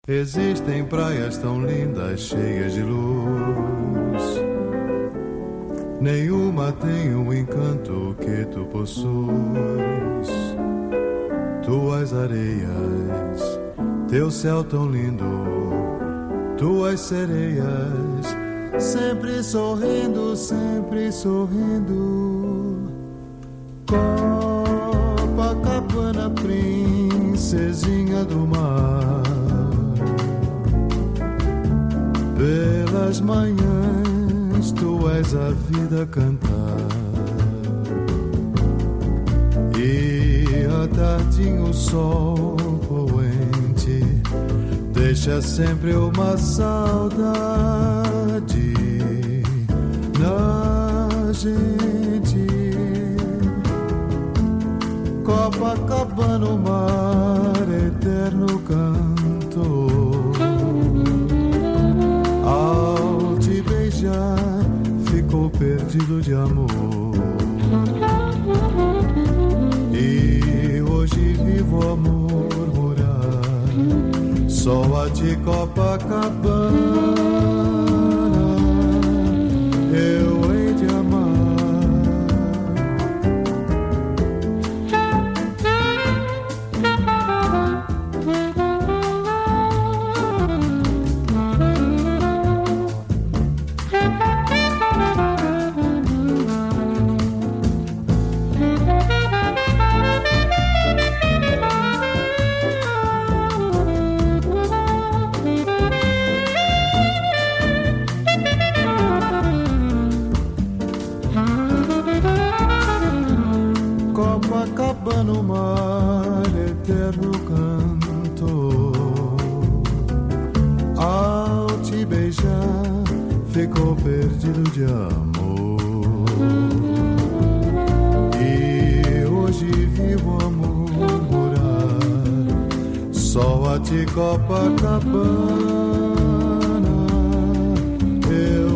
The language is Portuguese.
Existem praias tão lindas, cheias de luz. Nenhuma tem o encanto que tu possuis. Tuas areias, teu céu tão lindo, tuas sereias, sempre sorrindo, sempre sorrindo. Copacabana, princesinha do mar. Pelas manhãs tu és a vida cantar. E à tardinha o sol poente deixa sempre uma saudade na gente. Copacabana, o mar eterno canto. Ao te beijar, ficou perdido de amor. E hoje vivo a murmurar, só a ti, Copacabana, eu hei de amar. No mar eterno canto, ao te beijar ficou perdido de amor. E hoje vivo a murmurar, só a ti, Copacabana, eu